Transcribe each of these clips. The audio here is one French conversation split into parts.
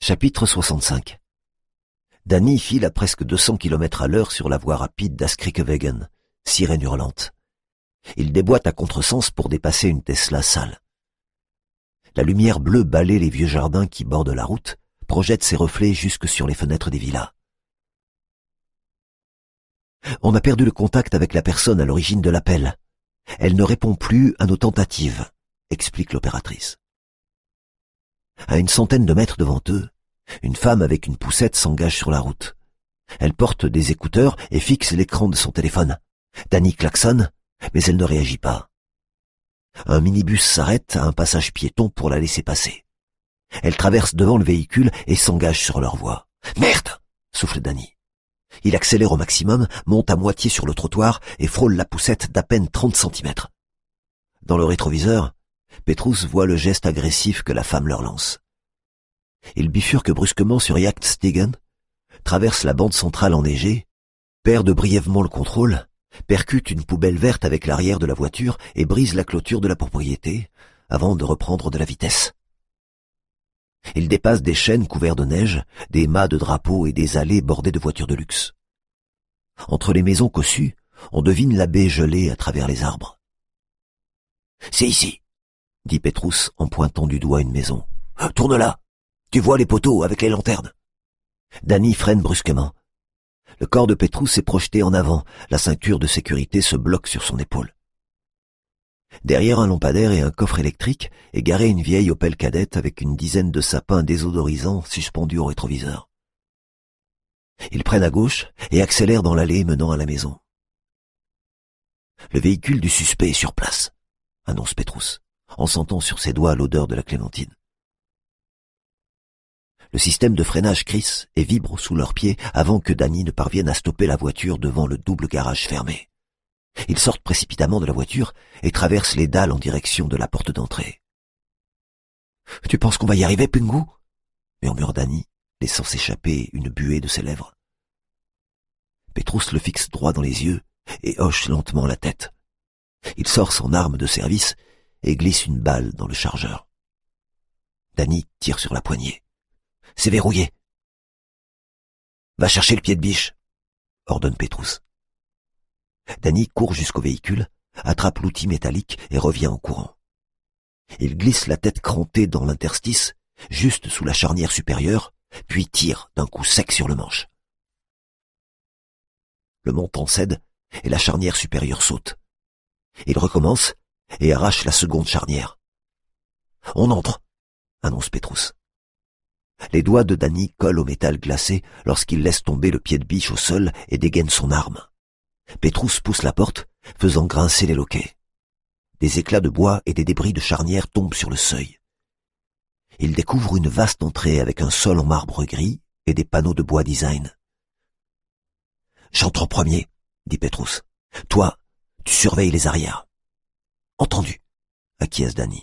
Chapitre 65. Danny file à presque 200 km/h sur la voie rapide d'Askrikkewagen, sirène hurlante. Il déboîte à contresens pour dépasser une Tesla sale. La lumière bleue balaie les vieux jardins qui bordent la route, projette ses reflets jusque sur les fenêtres des villas. On a perdu le contact avec la personne à l'origine de l'appel. Elle ne répond plus à nos tentatives, explique l'opératrice. À une centaine de mètres devant eux, une femme avec une poussette s'engage sur la route. Elle porte des écouteurs et fixe l'écran de son téléphone. Danny klaxonne, mais elle ne réagit pas. Un minibus s'arrête à un passage piéton pour la laisser passer. Elle traverse devant le véhicule et s'engage sur leur voie. « Merde !» souffle Danny. Il accélère au maximum, monte à moitié sur le trottoir et frôle la poussette d'à peine 30 centimètres. Dans le rétroviseur, Petrus voit le geste agressif que la femme leur lance. Il bifurque brusquement sur Jagdstegen, traverse la bande centrale enneigée, perd brièvement le contrôle, percute une poubelle verte avec l'arrière de la voiture et brise la clôture de la propriété avant de reprendre de la vitesse. Il dépasse des chênes couverts de neige, des mâts de drapeaux et des allées bordées de voitures de luxe. Entre les maisons cossues, on devine la baie gelée à travers les arbres. « C'est ici !» dit Petrus en pointant du doigt une maison. « Tourne là! Tu vois les poteaux avec les lanternes !» Danny freine brusquement. Le corps de Petrus est projeté en avant, la ceinture de sécurité se bloque sur son épaule. Derrière un lampadaire et un coffre électrique est garée une vieille Opel Kadett avec une dizaine de sapins désodorisants suspendus au rétroviseur. Ils prennent à gauche et accélèrent dans l'allée menant à la maison. Le véhicule du suspect est sur place, annonce Petrus, en sentant sur ses doigts l'odeur de la clémentine. Le système de freinage crisse et vibre sous leurs pieds avant que Danny ne parvienne à stopper la voiture devant le double garage fermé. Ils sortent précipitamment de la voiture et traversent les dalles en direction de la porte d'entrée. « Tu penses qu'on va y arriver, Pingu ?» murmure Danny, laissant s'échapper une buée de ses lèvres. Petrus le fixe droit dans les yeux et hoche lentement la tête. Il sort son arme de service et glisse une balle dans le chargeur. Danny tire sur la poignée. « C'est verrouillé. »« Va chercher le pied de biche » ordonne Petrus. Danny court jusqu'au véhicule, attrape l'outil métallique et revient en courant. Il glisse la tête crantée dans l'interstice, juste sous la charnière supérieure, puis tire d'un coup sec sur le manche. Le montant cède et la charnière supérieure saute. Il recommence et arrache la seconde charnière. « On entre !» annonce Petrus. Les doigts de Danny collent au métal glacé lorsqu'il laisse tomber le pied de biche au sol et dégaine son arme. Petrus pousse la porte, faisant grincer les loquets. Des éclats de bois et des débris de charnière tombent sur le seuil. Il découvre une vaste entrée avec un sol en marbre gris et des panneaux de bois design. « J'entre en premier, » dit Petrus. « Toi, tu surveilles les arrières. »« Entendu, » acquiesce Danny.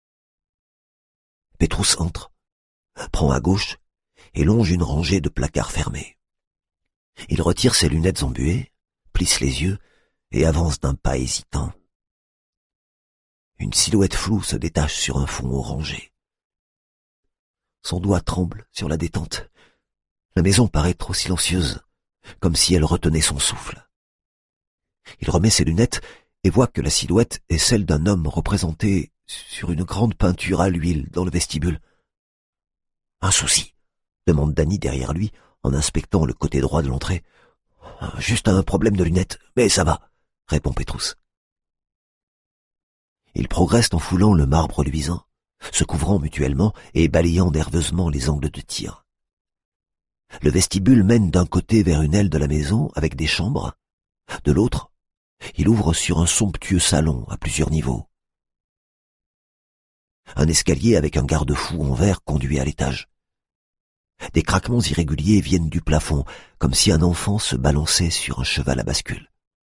Petrus entre, prend à gauche et longe une rangée de placards fermés. Il retire ses lunettes embuées, plisse les yeux et avance d'un pas hésitant. Une silhouette floue se détache sur un fond orangé. Son doigt tremble sur la détente. La maison paraît trop silencieuse, comme si elle retenait son souffle. Il remet ses lunettes et voit que la silhouette est celle d'un homme représenté sur une grande peinture à l'huile dans le vestibule. « Un souci ?» demande Danny derrière lui en inspectant le côté droit de l'entrée. « Juste un problème de lunettes, mais ça va », répond Petrus. Ils progressent en foulant le marbre luisant, se couvrant mutuellement et balayant nerveusement les angles de tir. Le vestibule mène d'un côté vers une aile de la maison avec des chambres, de l'autre, il ouvre sur un somptueux salon à plusieurs niveaux. Un escalier avec un garde-fou en verre conduit à l'étage. Des craquements irréguliers viennent du plafond, comme si un enfant se balançait sur un cheval à bascule.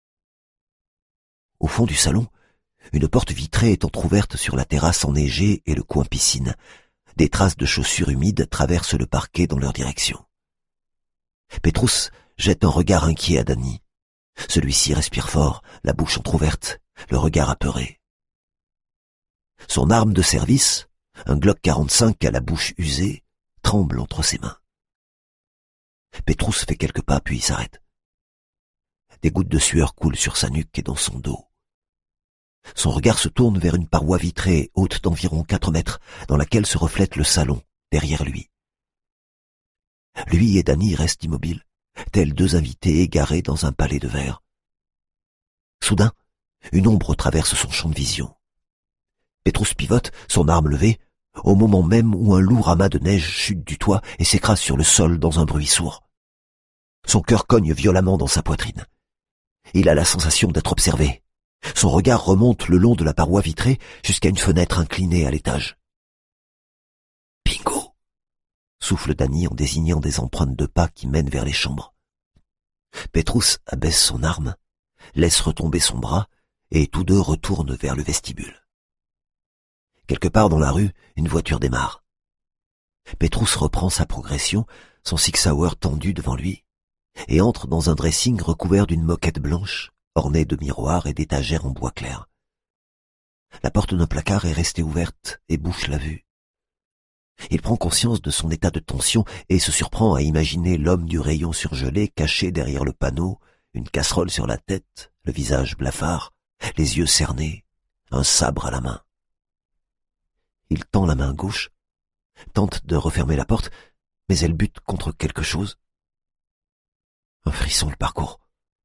Au fond du salon, une porte vitrée est entr'ouverte sur la terrasse enneigée et le coin piscine. Des traces de chaussures humides traversent le parquet dans leur direction. Petrus jette un regard inquiet à Danny. Celui-ci respire fort, la bouche entr'ouverte, le regard apeuré. Son arme de service, un Glock 45 à la bouche usée, tremble entre ses mains. Pétrus fait quelques pas puis s'arrête. Des gouttes de sueur coulent sur sa nuque et dans son dos. Son regard se tourne vers une paroi vitrée haute d'environ 4 mètres, dans laquelle se reflète le salon, derrière lui. Lui et Danny restent immobiles, tels 2 invités égarés dans un palais de verre. Soudain, une ombre traverse son champ de vision. Pétrus pivote, son arme levée, au moment même où un lourd amas de neige chute du toit et s'écrase sur le sol dans un bruit sourd. Son cœur cogne violemment dans sa poitrine. Il a la sensation d'être observé. Son regard remonte le long de la paroi vitrée jusqu'à une fenêtre inclinée à l'étage. « Bingo !» souffle Danny en désignant des empreintes de pas qui mènent vers les chambres. Pétrus abaisse son arme, laisse retomber son bras, et tous deux retournent vers le vestibule. Quelque part dans la rue, une voiture démarre. Pétrus reprend sa progression, son six-hour tendu devant lui, et entre dans un dressing recouvert d'une moquette blanche, ornée de miroirs et d'étagères en bois clair. La porte d'un placard est restée ouverte et bouche la vue. Il prend conscience de son état de tension et se surprend à imaginer l'homme du rayon surgelé caché derrière le panneau, une casserole sur la tête, le visage blafard, les yeux cernés, un sabre à la main. Il tend la main gauche, tente de refermer la porte, mais elle bute contre quelque chose. Un frisson le parcourt.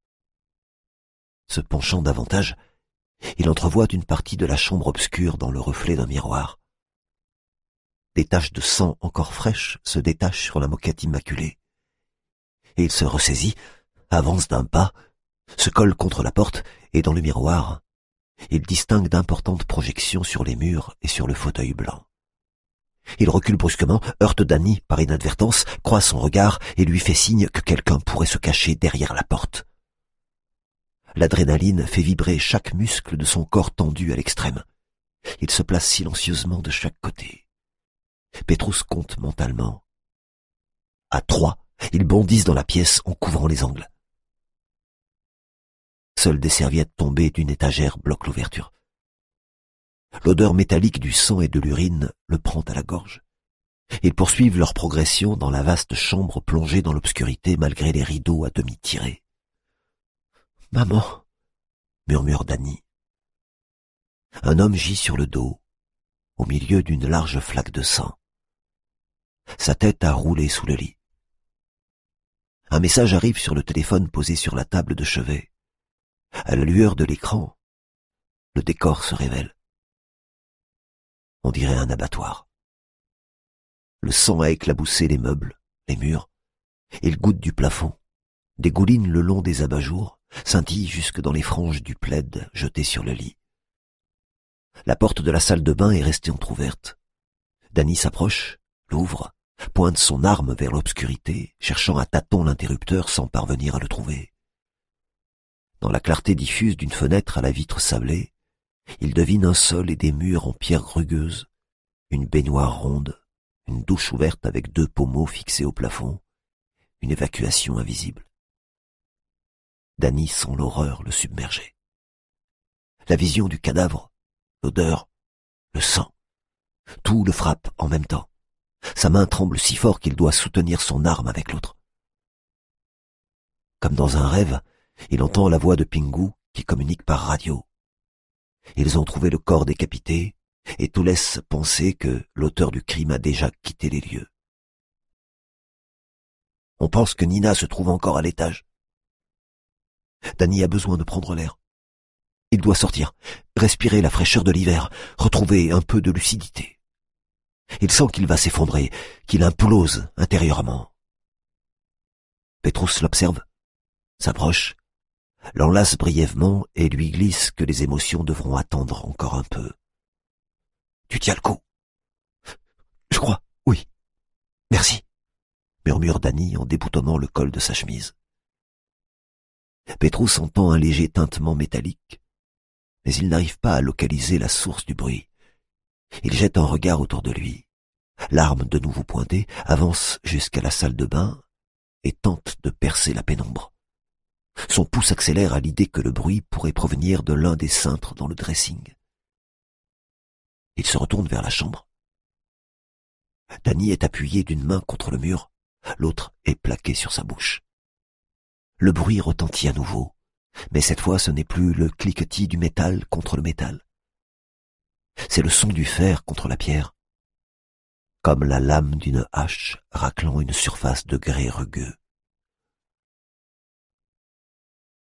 Se penchant davantage, il entrevoit une partie de la chambre obscure dans le reflet d'un miroir. Des taches de sang encore fraîches se détachent sur la moquette immaculée. Et il se ressaisit, avance d'un pas, se colle contre la porte, et dans le miroir, il distingue d'importantes projections sur les murs et sur le fauteuil blanc. Il recule brusquement, heurte Danny par inadvertance, croise son regard et lui fait signe que quelqu'un pourrait se cacher derrière la porte. L'adrénaline fait vibrer chaque muscle de son corps tendu à l'extrême. Il se place silencieusement de chaque côté. Pétrus compte mentalement. À 3, ils bondissent dans la pièce en couvrant les angles. Seules des serviettes tombées d'une étagère bloquent l'ouverture. L'odeur métallique du sang et de l'urine le prend à la gorge. Ils poursuivent leur progression dans la vaste chambre plongée dans l'obscurité malgré les rideaux à demi tirés. « Maman !» murmure Danny. Un homme gît sur le dos, au milieu d'une large flaque de sang. Sa tête a roulé sous le lit. Un message arrive sur le téléphone posé sur la table de chevet. À la lueur de l'écran, le décor se révèle. On dirait un abattoir. Le sang a éclaboussé les meubles, les murs. Il goutte du plafond, dégouline le long des abat-jours, scintille jusque dans les franges du plaid jeté sur le lit. La porte de la salle de bain est restée entr'ouverte. Danny s'approche, l'ouvre, pointe son arme vers l'obscurité, cherchant à tâtons l'interrupteur sans parvenir à le trouver. Dans la clarté diffuse d'une fenêtre à la vitre sablée, il devine un sol et des murs en pierre rugueuse, une baignoire ronde, une douche ouverte avec 2 pommeaux fixés au plafond, une évacuation invisible. Danny sent l'horreur le submerger. La vision du cadavre, l'odeur, le sang, tout le frappe en même temps. Sa main tremble si fort qu'il doit soutenir son arme avec l'autre. Comme dans un rêve, il entend la voix de Pingu qui communique par radio. Ils ont trouvé le corps décapité et tout laisse penser que l'auteur du crime a déjà quitté les lieux. On pense que Nina se trouve encore à l'étage. Danny a besoin de prendre l'air. Il doit sortir, respirer la fraîcheur de l'hiver, retrouver un peu de lucidité. Il sent qu'il va s'effondrer, qu'il implose intérieurement. Pétrus l'observe, s'approche, l'enlace brièvement et lui glisse que les émotions devront attendre encore un peu. « Tu tiens le coup ?»« Je crois, oui. Merci. » murmure Danny en déboutonnant le col de sa chemise. Pétrus entend un léger tintement métallique, mais il n'arrive pas à localiser la source du bruit. Il jette un regard autour de lui. L'arme de nouveau pointée avance jusqu'à la salle de bain et tente de percer la pénombre. Son pouls s'accélère à l'idée que le bruit pourrait provenir de l'un des cintres dans le dressing. Il se retourne vers la chambre. Danny est appuyé d'une main contre le mur, l'autre est plaqué sur sa bouche. Le bruit retentit à nouveau, mais cette fois ce n'est plus le cliquetis du métal contre le métal. C'est le son du fer contre la pierre, comme la lame d'une hache raclant une surface de grès rugueux.